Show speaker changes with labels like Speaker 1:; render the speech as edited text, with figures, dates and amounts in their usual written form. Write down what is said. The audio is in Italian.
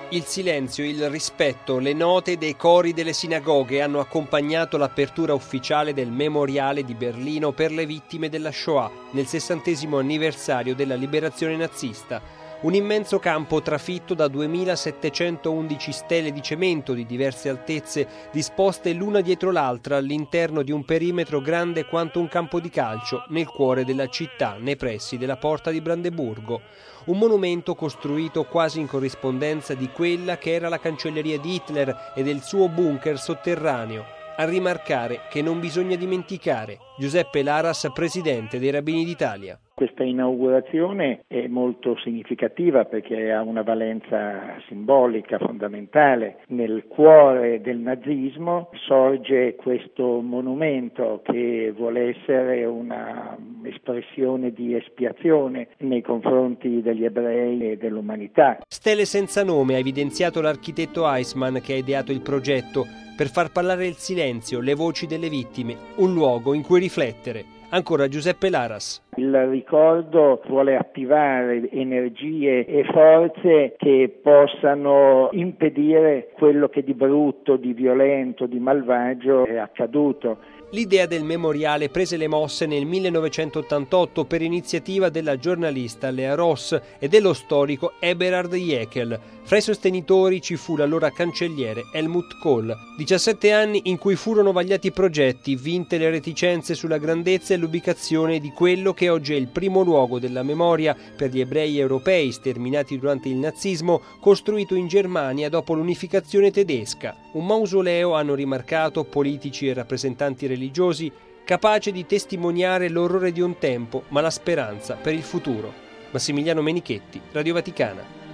Speaker 1: Il silenzio, il rispetto, le note dei cori delle sinagoghe hanno accompagnato l'apertura ufficiale del Memoriale di Berlino per le vittime della Shoah nel 60° anniversario della liberazione nazista. Un immenso campo trafitto da 2711 stele di cemento di diverse altezze disposte l'una dietro l'altra all'interno di un perimetro grande quanto un campo di calcio nel cuore della città, nei pressi della Porta di Brandeburgo. Un monumento costruito quasi in corrispondenza di quella che era la cancelleria di Hitler e del suo bunker sotterraneo. A rimarcare che non bisogna dimenticare Giuseppe Laras, presidente dei Rabbini d'Italia.
Speaker 2: Questa inaugurazione è molto significativa perché ha una valenza simbolica fondamentale. Nel cuore del nazismo sorge questo monumento che vuole essere una espressione di espiazione nei confronti degli ebrei e dell'umanità.
Speaker 1: Stele senza nome ha evidenziato l'architetto Eisman che ha ideato il progetto per far parlare il silenzio, le voci delle vittime, un luogo in cui riflettere. Ancora Giuseppe Laras.
Speaker 2: Il ricordo vuole attivare energie e forze che possano impedire quello che di brutto, di violento, di malvagio è accaduto.
Speaker 1: L'idea del memoriale prese le mosse nel 1988 per iniziativa della giornalista Lea Ross e dello storico Eberhard Jäckel. Fra i sostenitori ci fu l'allora cancelliere Helmut Kohl. 17 anni in cui furono vagliati progetti, vinte le reticenze sulla grandezza e l'ubicazione di quello che oggi è il primo luogo della memoria per gli ebrei europei sterminati durante il nazismo, costruito in Germania dopo l'unificazione tedesca. Un mausoleo, hanno rimarcato politici e rappresentanti religiosi, capace di testimoniare l'orrore di un tempo, ma la speranza per il futuro. Massimiliano Menichetti, Radio Vaticana.